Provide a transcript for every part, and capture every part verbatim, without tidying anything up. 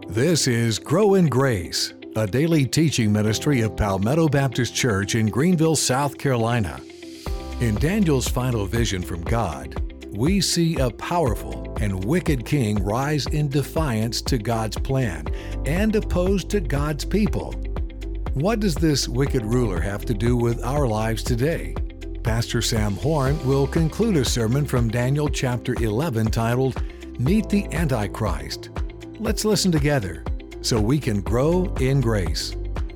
This is Grow in Grace, a daily teaching ministry of Palmetto Baptist Church in Greenville, South Carolina. In Daniel's final vision from God, we see a powerful and wicked king rise in defiance to God's plan and opposed to God's people. What does this wicked ruler have to do with our lives today? Pastor Sam Horn will conclude a sermon from Daniel chapter eleven titled, Meet the Antichrist. Let's listen together so we can grow in grace.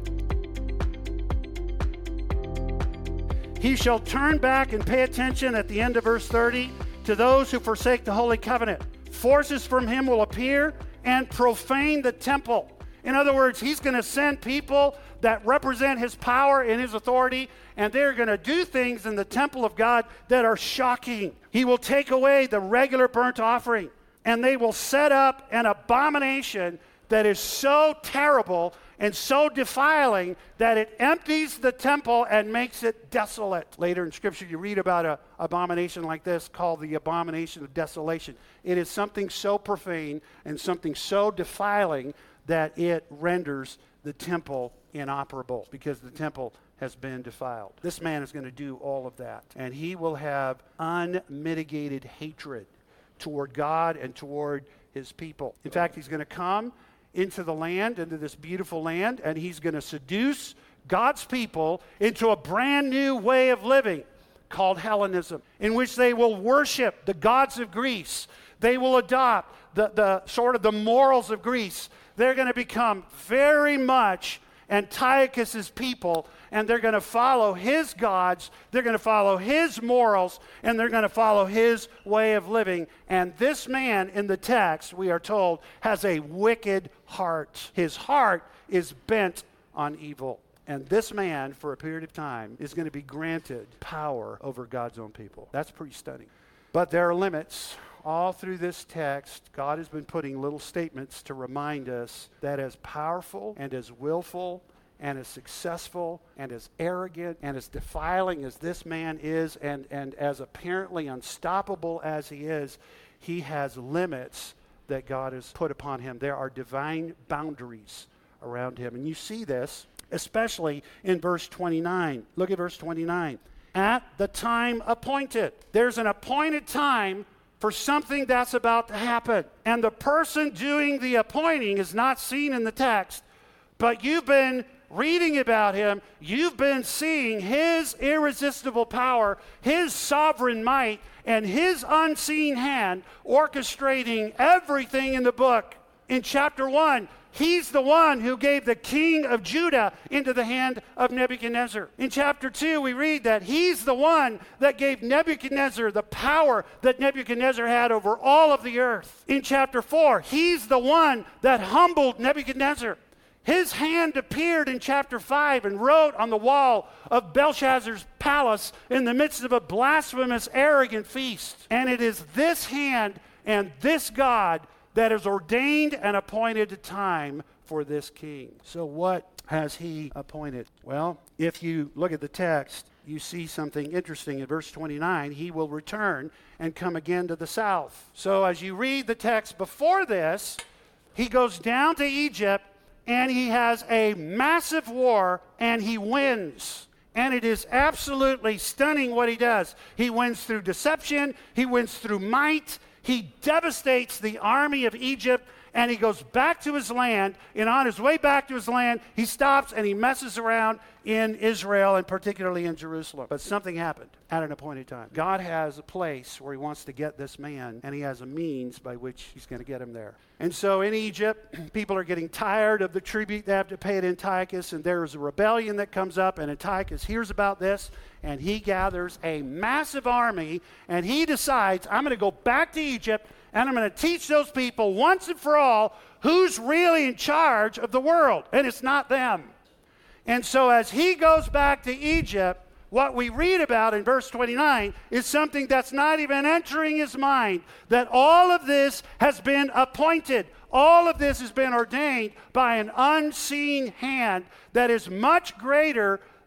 He shall turn back and pay attention at the end of verse thirty to those who forsake the holy covenant. Forces from him will appear and profane the temple. In other words, he's going to send people that represent his power and his authority, and they're going to do things in the temple of God that are shocking. He will take away the regular burnt offering, and they will set up an abomination that is so terrible and so defiling that it empties the temple and makes it desolate. Later in Scripture, you read about an abomination like this called the abomination of desolation. It is something so profane and something so defiling that it renders the temple inoperable because the temple has been defiled. This man is going to do all of that, and he will have unmitigated hatred toward God and toward his people. In fact, he's going to come into the land, into this beautiful land, and he's going to seduce God's people into a brand new way of living called Hellenism, in which they will worship the gods of Greece. They will adopt the, the sort of the morals of Greece. They're going to become very much Antiochus's people, and they're going to follow his gods, they're going to follow his morals, and they're going to follow his way of living. And this man in the text, we are told, has a wicked heart. His heart is bent on evil. And this man, for a period of time, is going to be granted power over God's own people. That's pretty stunning. But there are limits. All through this text, God has been putting little statements to remind us that as powerful and as willful and as successful and as arrogant and as defiling as this man is, and, and as apparently unstoppable as he is, he has limits that God has put upon him. There are divine boundaries around him. And you see this especially in verse twenty-nine. Look at verse twenty-nine. At the time appointed. There's an appointed time for something that's about to happen. And the person doing the appointing is not seen in the text, but you've been reading about him. You've been seeing his irresistible power, his sovereign might, and his unseen hand orchestrating everything in the book. In chapter one, he's the one who gave the king of Judah into the hand of Nebuchadnezzar. In chapter two, we read that he's the one that gave Nebuchadnezzar the power that Nebuchadnezzar had over all of the earth. In chapter four, he's the one that humbled Nebuchadnezzar. His hand appeared in chapter five and wrote on the wall of Belshazzar's palace in the midst of a blasphemous, arrogant feast. And it is this hand and this God that is ordained and appointed a time for this king. So what has he appointed? Well, if you look at the text, you see something interesting. In verse twenty-nine, he will return and come again to the south. So as you read the text before this, he goes down to Egypt and he has a massive war and he wins. And it is absolutely stunning what he does. He wins through deception. He wins through might. He devastates the army of Egypt, and he goes back to his land. And on his way back to his land, he stops and he messes around in Israel, and particularly in Jerusalem. But something happened at an appointed time. God has a place where he wants to get this man, and he has a means by which he's going to get him there. And so in Egypt, people are getting tired of the tribute they have to pay to Antiochus, and there's a rebellion that comes up, and Antiochus hears about this, and he gathers a massive army, and he decides, I'm going to go back to Egypt, and I'm going to teach those people once and for all who's really in charge of the world, and it's not them. And so as he goes back to Egypt, what we read about in verse twenty-nine is something that's not even entering his mind, that all of this has been appointed. All of this has been ordained by an unseen hand that is much greater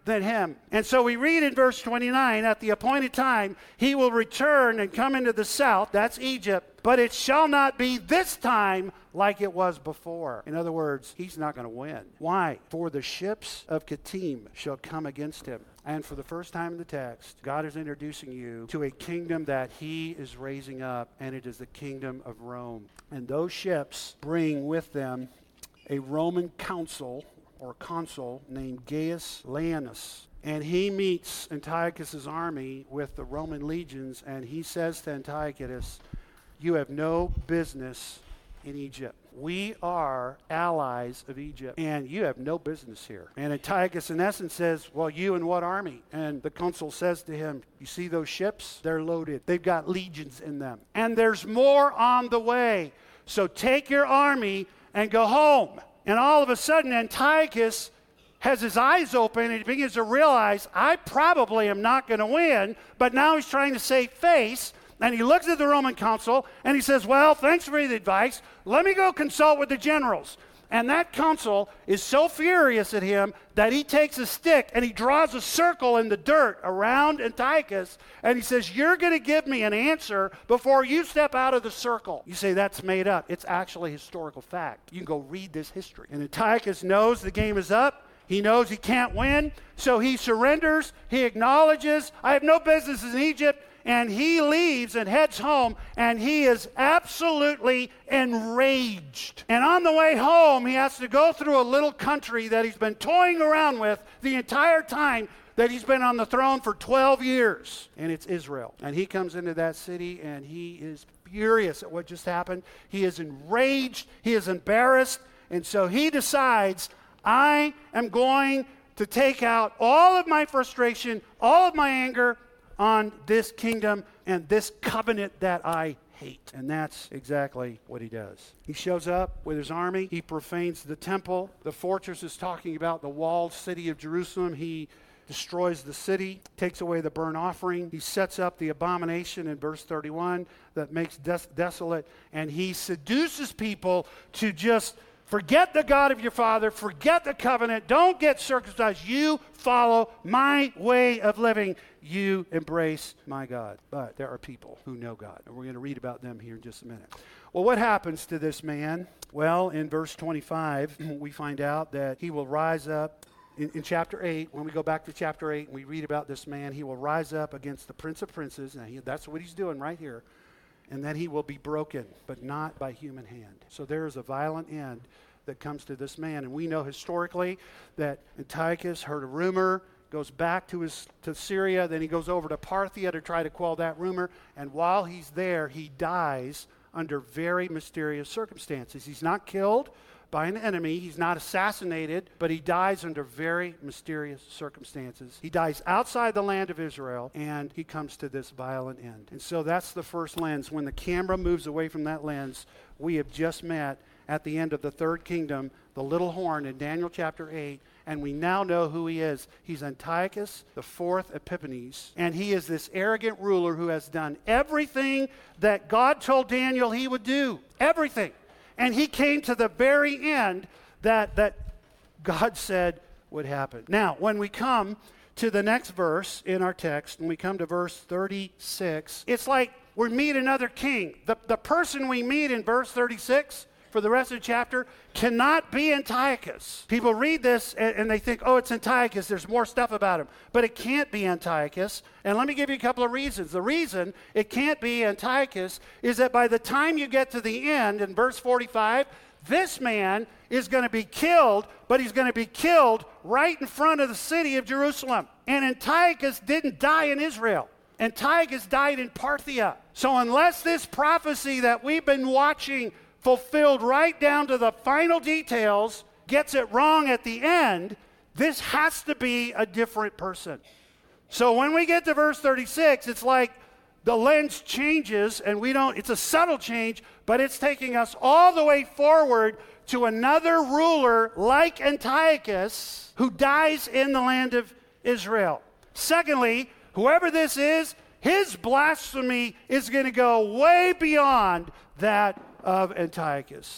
than him. And so we read in verse twenty-nine, at the appointed time, he will return and come into the south, that's Egypt, but it shall not be this time like it was before. In other words, he's not going to win. Why? For the ships of Kittim shall come against him. And for the first time in the text, God is introducing you to a kingdom that he is raising up, and it is the kingdom of Rome. And those ships bring with them a Roman consul or consul named Gaius Laelius. And he meets Antiochus' army with the Roman legions, and he says to Antiochus, you have no business in Egypt. We are allies of Egypt, and you have no business here. And Antiochus, in essence, says, well, you and what army? And the consul says to him, you see those ships? They're loaded. They've got legions in them. And there's more on the way. So take your army and go home. And all of a sudden, Antiochus has his eyes open and he begins to realize, I probably am not going to win, but now he's trying to save face. And he looks at the Roman consul and he says, well, thanks for the advice. Let me go consult with the generals. And that consul is so furious at him that he takes a stick and he draws a circle in the dirt around Antiochus. And he says, you're going to give me an answer before you step out of the circle. You say, that's made up. It's actually historical fact. You can go read this history. And Antiochus knows the game is up. He knows he can't win. So he surrenders. He acknowledges, I have no business in Egypt. And he leaves and heads home, and he is absolutely enraged. And on the way home, he has to go through a little country that he's been toying around with the entire time that he's been on the throne for twelve years. And it's Israel. And he comes into that city, and he is furious at what just happened. He is enraged. He is embarrassed. And so he decides, I am going to take out all of my frustration, all of my anger, on this kingdom and this covenant that I hate. And that's exactly what he does. He shows up with his army. He profanes the temple. The fortress is talking about the walled city of Jerusalem. He destroys the city, takes away the burnt offering. He sets up the abomination in verse thirty-one that makes des- desolate. And he seduces people to just forget the God of your father, forget the covenant, don't get circumcised. You follow my way of living. You embrace my God. But there are people who know God, and we're going to read about them here in just a minute. Well, what happens to this man? Well, in verse twenty-five, we find out that he will rise up. In, in chapter eight, when we go back to chapter eight, and we read about this man, he will rise up against the Prince of Princes, and he, that's what he's doing right here. And then he will be broken, but not by human hand. So there is a violent end that comes to this man. And we know historically that Antiochus heard a rumor, goes back to his to Syria, then he goes over to Parthia to try to quell that rumor. And while he's there, he dies under very mysterious circumstances. He's not killed by an enemy. He's not assassinated, but he dies under very mysterious circumstances. He dies outside the land of Israel, and he comes to this violent end. And so that's the first lens. When the camera moves away from that lens, we have just met at the end of the third kingdom, the little horn in Daniel chapter eight, and we now know who he is. He's Antiochus, the fourth Epiphanes, and he is this arrogant ruler who has done everything that God told Daniel he would do. Everything. And he came to the very end that, that God said would happen. Now, when we come to the next verse in our text, and we come to verse thirty-six, it's like we meet another king. The, the person we meet in verse thirty-six for the rest of the chapter cannot be Antiochus. People read this and, and they think, oh, it's Antiochus. There's more stuff about him. But it can't be Antiochus. And let me give you a couple of reasons. The reason it can't be Antiochus is that by the time you get to the end, in verse forty-five, this man is going to be killed, but he's going to be killed right in front of the city of Jerusalem. And Antiochus didn't die in Israel. Antiochus died in Parthia. So unless this prophecy that we've been watching fulfilled right down to the final details, gets it wrong at the end, this has to be a different person. So when we get to verse thirty-six, it's like the lens changes, and we don't, it's a subtle change, but it's taking us all the way forward to another ruler like Antiochus who dies in the land of Israel. Secondly, whoever this is, his blasphemy is going to go way beyond that of Antiochus.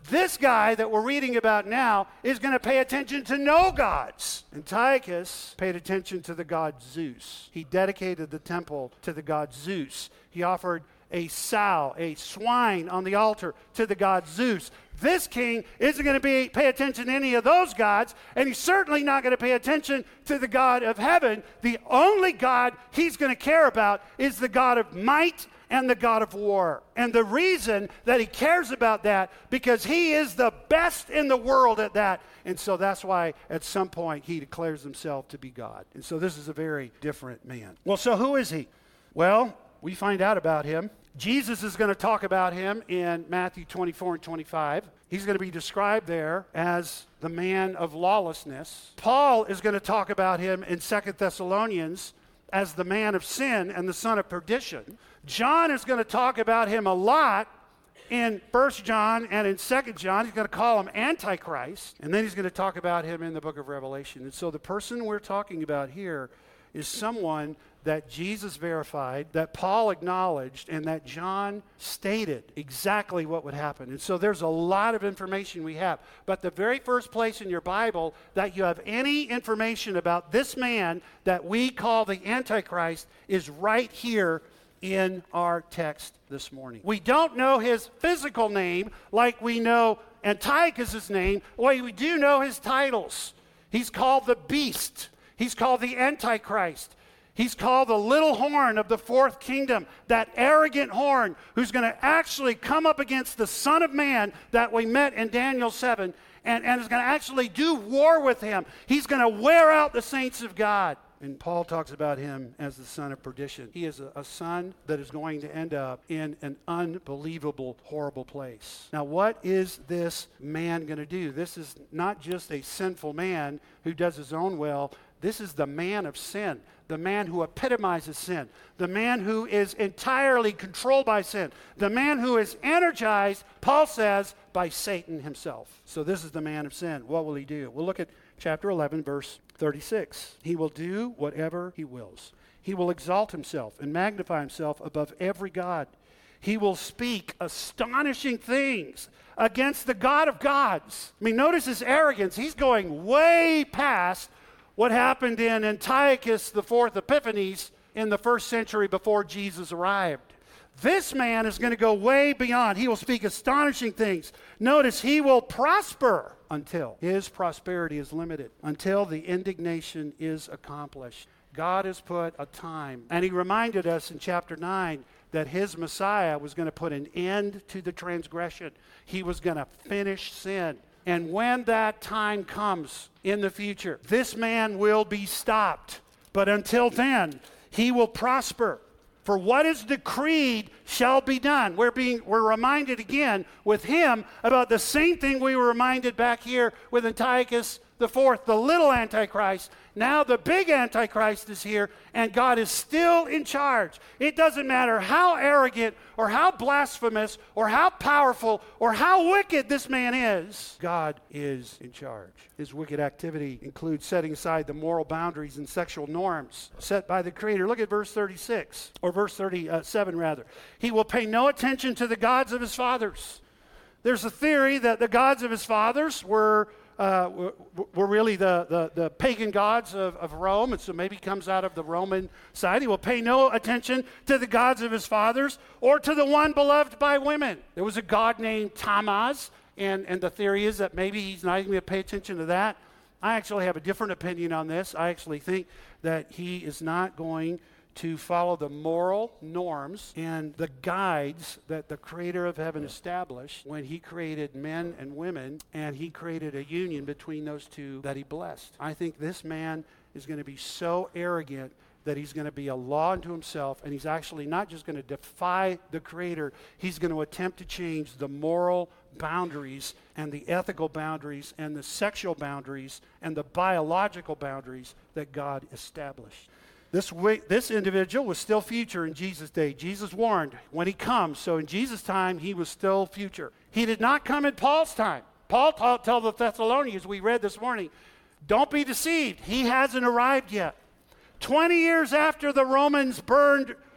This guy that we're reading about now is going to pay attention to no gods. Antiochus paid attention to the god Zeus. He dedicated the temple to the god Zeus. He offered a sow, a swine on the altar to the god Zeus. This king isn't going to be, pay attention to any of those gods, and he's certainly not going to pay attention to the God of heaven. The only God he's going to care about is the God of might and the God of war. And the reason that he cares about that, because he is the best in the world at that. And so that's why at some point he declares himself to be God. And so this is a very different man. Well, so who is he? Well, we find out about him. Jesus is going to talk about him in Matthew twenty-four and twenty-five. He's going to be described there as the man of lawlessness. Paul is going to talk about him in Second Thessalonians as the man of sin and the son of perdition. John is going to talk about him a lot in First John and in Second John. He's going to call him Antichrist, and then he's going to talk about him in the book of Revelation. And so the person we're talking about here is someone that Jesus verified, that Paul acknowledged, and that John stated exactly what would happen. And so there's a lot of information we have. But the very first place in your Bible that you have any information about this man that we call the Antichrist is right here in our text this morning. We don't know his physical name like we know Antiochus' name. Well, we do know his titles. He's called the Beast. He's called the Antichrist. He's called the little horn of the fourth kingdom, that arrogant horn who's going to actually come up against the Son of Man that we met in Daniel seven and, and is going to actually do war with him. He's going to wear out the saints of God. And Paul talks about him as the son of perdition. He is a, a son that is going to end up in an unbelievable, horrible place. Now, what is this man going to do? This is not just a sinful man who does his own will. This is the man of sin, the man who epitomizes sin, the man who is entirely controlled by sin, the man who is energized, Paul says, by Satan himself. So this is the man of sin. What will he do? We'll look at chapter eleven, verse thirty-six. He will do whatever he wills. He will exalt himself and magnify himself above every god. He will speak astonishing things against the God of gods. I mean, notice his arrogance. He's going way past what happened in Antiochus the fourth Epiphanes in the first century before Jesus arrived. This man is going to go way beyond. He will speak astonishing things. Notice he will prosper until his prosperity is limited, until the indignation is accomplished. God has put a time, and he reminded us in chapter nine that his Messiah was going to put an end to the transgression. He was going to finish sin. And when that time comes in the future, this man will be stopped. But until then, he will prosper. For what is decreed shall be done. We're being we're reminded again with him about the same thing we were reminded back here with Antiochus the fourth, the little Antichrist. Now the big Antichrist is here, and God is still in charge. It doesn't matter how arrogant or how blasphemous or how powerful or how wicked this man is, God is in charge. His wicked activity includes setting aside the moral boundaries and sexual norms set by the Creator. Look at verse thirty-six, or verse thirty-seven rather. He will pay no attention to the gods of his fathers. There's a theory that the gods of his fathers were Uh, were, were really the, the, the pagan gods of, of Rome, and so maybe comes out of the Roman side. He will pay no attention to the gods of his fathers or to the one beloved by women. There was a god named Tammuz, and, and the theory is that maybe he's not even going to pay attention to that. I actually have a different opinion on this. I actually think that he is not going to follow the moral norms and the guides that the Creator of heaven established when he created men and women, and he created a union between those two that he blessed. I think this man is going to be so arrogant that he's going to be a law unto himself, and he's actually not just going to defy the Creator, he's going to attempt to change the moral boundaries and the ethical boundaries and the sexual boundaries and the biological boundaries that God established. This, this individual was still future in Jesus' day. Jesus warned when he comes. So in Jesus' time, he was still future. He did not come in Paul's time. Paul taught, told the Thessalonians, we read this morning, don't be deceived. He hasn't arrived yet. Twenty years after the Romans burned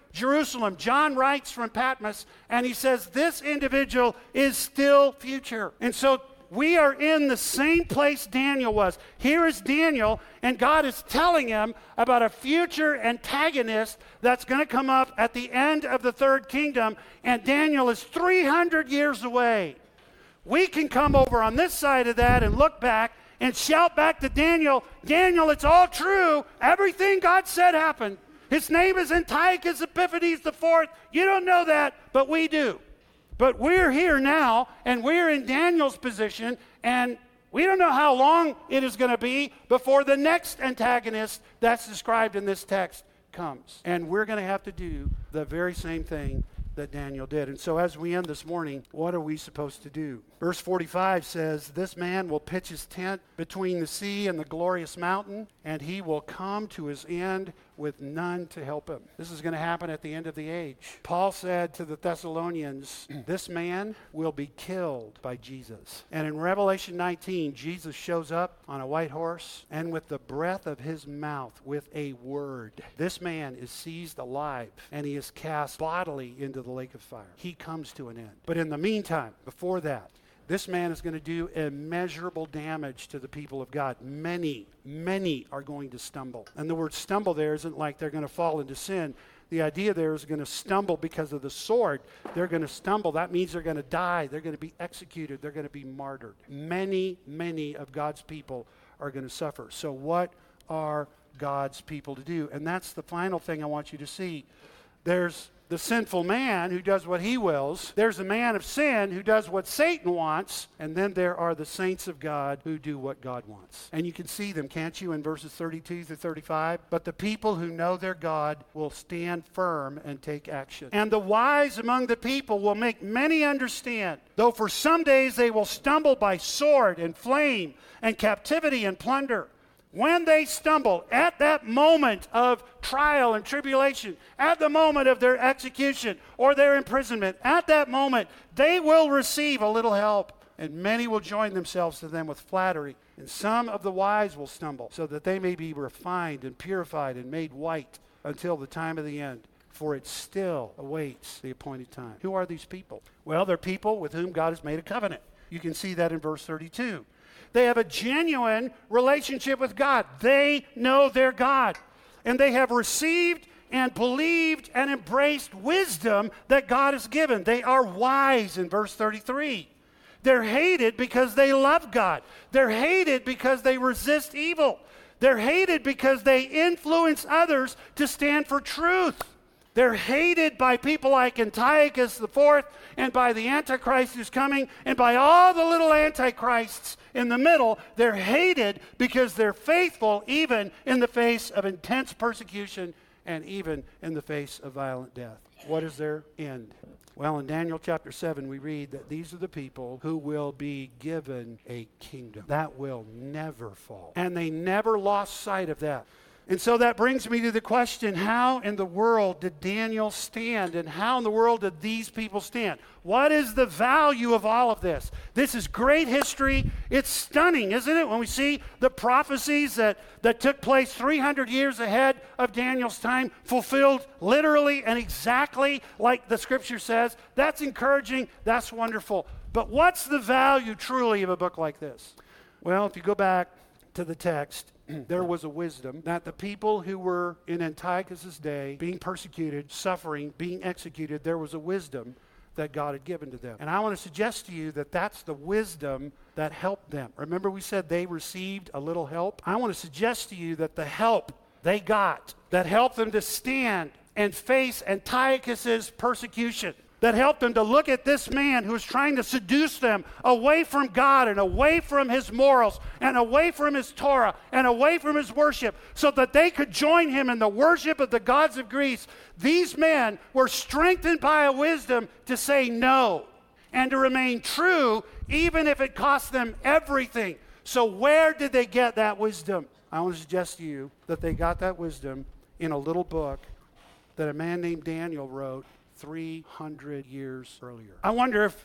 Jerusalem. John writes from Patmos, and he says this individual is still future. And so we are in the same place Daniel was. Here is Daniel, and God is telling him about a future antagonist that's going to come up at the end of the third kingdom, and Daniel is three hundred years away. We can come over on this side of that and look back and shout back to Daniel, Daniel, it's all true. Everything God said happened. His name is Antiochus Epiphanes the fourth. You don't know that, but we do. But we're here now, and we're in Daniel's position, and we don't know how long it is going to be before the next antagonist that's described in this text comes. And we're going to have to do the very same thing that Daniel did. And so as we end this morning, what are we supposed to do? Verse forty-five says, this man will pitch his tent between the sea and the glorious mountain, and he will come to his end with none to help him. This is going to happen at the end of the age. Paul said to the Thessalonians, this man will be killed by Jesus. And in Revelation nineteen, Jesus shows up on a white horse, and with the breath of his mouth, with a word, this man is seized alive, and he is cast bodily into the lake of fire. He comes to an end. But in the meantime, before that, this man is going to do immeasurable damage to the people of God. Many, many are going to stumble. And the word stumble there isn't like they're going to fall into sin. The idea there is going to stumble because of the sword. They're going to stumble. That means they're going to die. They're going to be executed. They're going to be martyred. Many, many of God's people are going to suffer. So what are God's people to do? And that's the final thing I want you to see. There's the sinful man who does what he wills. There's a man of sin who does what Satan wants. And then there are the saints of God who do what God wants. And you can see them, can't you, in verses thirty-two through thirty-five? But the people who know their God will stand firm and take action. And the wise among the people will make many understand, though for some days they will stumble by sword and flame and captivity and plunder. When they stumble at that moment of trial and tribulation, at the moment of their execution or their imprisonment, at that moment, they will receive a little help, and many will join themselves to them with flattery. And some of the wise will stumble, so that they may be refined and purified and made white until the time of the end. For it still awaits the appointed time. Who are these people? Well, they're people with whom God has made a covenant. You can see that in verse thirty-two. They have a genuine relationship with God. They know their God. And they have received and believed and embraced wisdom that God has given. They are wise in verse thirty-three. They're hated because they love God. They're hated because they resist evil. They're hated because they influence others to stand for truth. They're hated by people like Antiochus the fourth and by the Antichrist who's coming and by all the little Antichrists in the middle. They're hated because they're faithful even in the face of intense persecution and even in the face of violent death. What is their end? Well, in Daniel chapter seven, we read that these are the people who will be given a kingdom that will never fall. And they never lost sight of that. And so that brings me to the question, how in the world did Daniel stand, and how in the world did these people stand? What is the value of all of this? This is great history. It's stunning, isn't it, when we see the prophecies that, that took place three hundred years ahead of Daniel's time, fulfilled literally and exactly like the Scripture says. That's encouraging. That's wonderful. But what's the value truly of a book like this? Well, if you go back to the text, there was a wisdom that the people who were in Antiochus' day being persecuted, suffering, being executed, there was a wisdom that God had given to them. And I want to suggest to you that that's the wisdom that helped them. Remember we said they received a little help? I want to suggest to you that the help they got that helped them to stand and face Antiochus' persecution, that helped them to look at this man who was trying to seduce them away from God and away from his morals and away from his Torah and away from his worship so that they could join him in the worship of the gods of Greece. These men were strengthened by a wisdom to say no and to remain true even if it cost them everything. So where did they get that wisdom? I want to suggest to you that they got that wisdom in a little book that a man named Daniel wrote three hundred years earlier. I wonder if,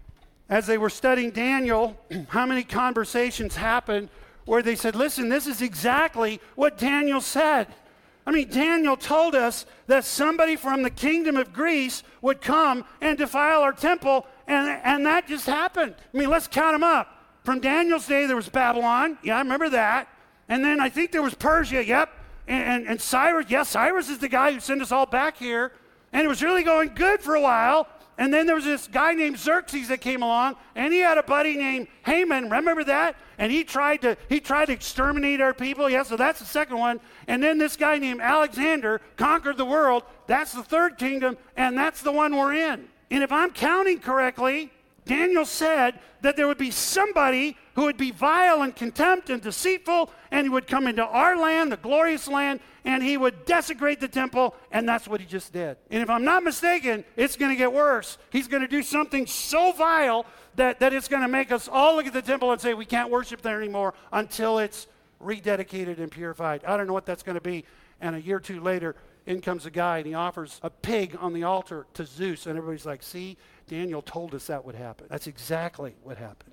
as they were studying Daniel, how many conversations happened where they said, listen, this is exactly what Daniel said. I mean, Daniel told us that somebody from the kingdom of Greece would come and defile our temple, and, and that just happened. I mean, let's count them up. From Daniel's day, there was Babylon. Yeah, I remember that. And then I think there was Persia. Yep. And, and, and Cyrus. Yes, yeah, Cyrus is the guy who sent us all back here. And it was really going good for a while. And then there was this guy named Xerxes that came along, and he had a buddy named Haman. Remember that? And he tried to he tried to exterminate our people. Yeah, so that's the second one. And then this guy named Alexander conquered the world. That's the third kingdom, and that's the one we're in. And if I'm counting correctly, Daniel said that there would be somebody who would be vile and contempt and deceitful, and he would come into our land, the glorious land, and he would desecrate the temple, and that's what he just did. And if I'm not mistaken, it's going to get worse. He's going to do something so vile that, that it's going to make us all look at the temple and say we can't worship there anymore until it's rededicated and purified. I don't know what that's going to be. And a year or two later, in comes a guy, and he offers a pig on the altar to Zeus, and everybody's like, see, Daniel told us that would happen. That's exactly what happened.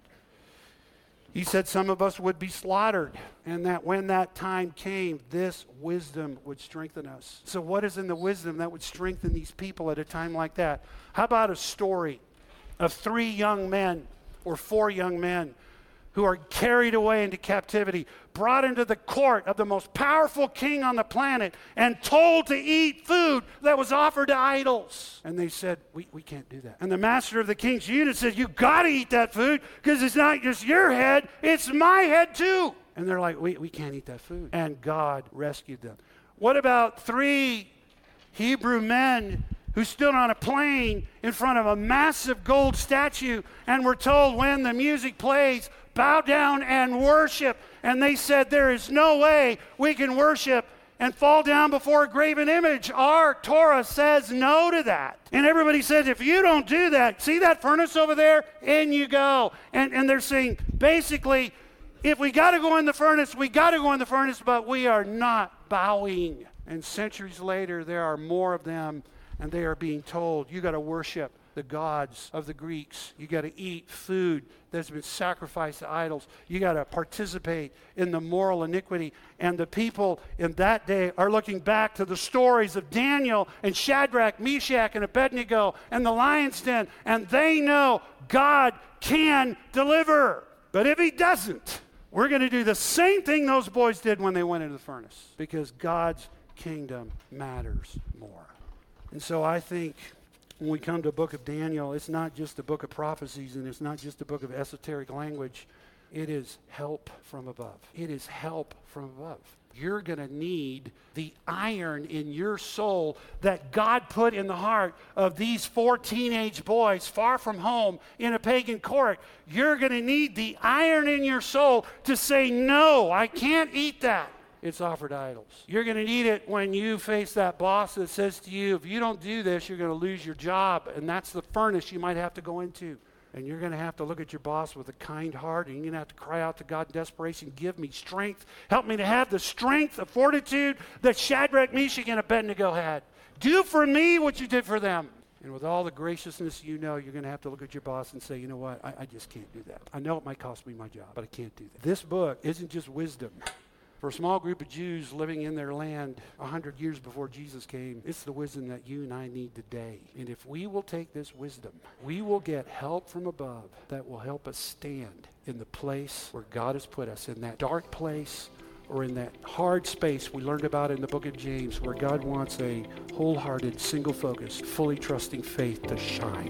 He said some of us would be slaughtered, and that when that time came, this wisdom would strengthen us. So what is in the wisdom that would strengthen these people at a time like that? How about a story of three young men or four young men who are carried away into captivity, brought into the court of the most powerful king on the planet, and told to eat food that was offered to idols. And they said, we, we can't do that. And the master of the king's eunuch said, you got to eat that food because it's not just your head, it's my head too. And they're like, we, we can't eat that food. And God rescued them. What about three Hebrew men who stood on a plain in front of a massive gold statue and were told when the music plays, bow down and worship. And they said, there is no way we can worship and fall down before a graven image. Our Torah says no to that. And everybody says, if you don't do that, see that furnace over there? In you go. And, and they're saying, basically, if we got to go in the furnace, we got to go in the furnace, but we are not bowing. And centuries later, there are more of them, and they are being told, you got to worship the gods of the Greeks. You got to eat food that's been sacrificed to idols. You got to participate in the moral iniquity. And the people in that day are looking back to the stories of Daniel and Shadrach, Meshach, and Abednego and the lion's den, and they know God can deliver. But if he doesn't, we're going to do the same thing those boys did when they went into the furnace, because God's kingdom matters more. And so I think when we come to the book of Daniel, it's not just a book of prophecies, and it's not just a book of esoteric language. It is help from above. It is help from above. You're going to need the iron in your soul that God put in the heart of these four teenage boys far from home in a pagan court. You're going to need the iron in your soul to say, no, I can't eat that. It's offered idols. You're going to need it when you face that boss that says to you, if you don't do this, you're going to lose your job. And that's the furnace you might have to go into. And you're going to have to look at your boss with a kind heart, and you're going to have to cry out to God in desperation, give me strength. Help me to have the strength, the fortitude that Shadrach, Meshach, and Abednego had. Do for me what you did for them. And with all the graciousness you know, you're going to have to look at your boss and say, you know what, I, I just can't do that. I know it might cost me my job, but I can't do that. This book isn't just wisdom. For a small group of Jews living in their land a hundred years before Jesus came, it's the wisdom that you and I need today. And if we will take this wisdom, we will get help from above that will help us stand in the place where God has put us, in that dark place or in that hard space we learned about in the book of James, where God wants a wholehearted, single-focused, fully trusting faith to shine.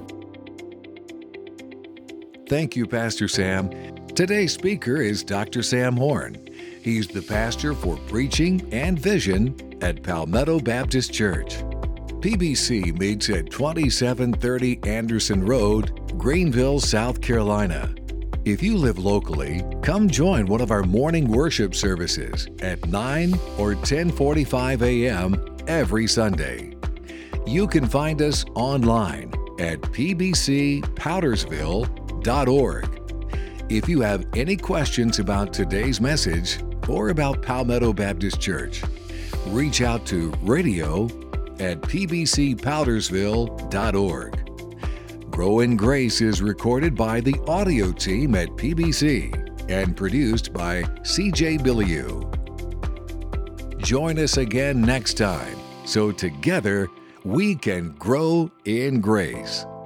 Thank you, Pastor Sam. Today's speaker is Doctor Sam Horn. He's the pastor for preaching and vision at Palmetto Baptist Church. P B C meets at twenty-seven thirty Anderson Road, Greenville, South Carolina. If you live locally, come join one of our morning worship services at nine or ten forty-five a.m. every Sunday. You can find us online at p b c powdersville dot org. If you have any questions about today's message or about Palmetto Baptist Church, reach out to radio at p b c powdersville dot org. Grow in Grace is recorded by the audio team at P B C and produced by C J Billiou. join us again next time so together we can grow in grace.